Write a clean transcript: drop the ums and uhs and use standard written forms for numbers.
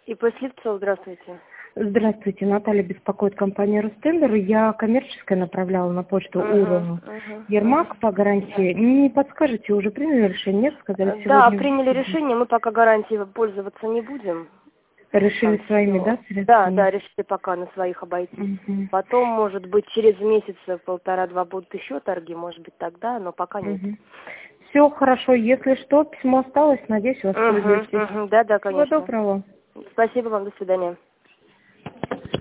ИП Сливцова, здравствуйте. Здравствуйте, Наталья беспокоит компания Рустендер. Я коммерческое направляла на почту УРУ. Ермак по гарантии. Не подскажете, уже приняли решение? Нет, сказали Да, сегодня. приняли решение, мы пока гарантией пользоваться не будем. Решили Там своими, всё. да, средствами? Да, решили пока на своих обойтись. Угу. Потом, может быть, через месяца полтора-два будут еще торги, может быть, тогда, но пока нет. Все хорошо, если что, письмо осталось, надеюсь, воспользуетесь. Да, Всего конечно. доброго. Спасибо вам, до свидания.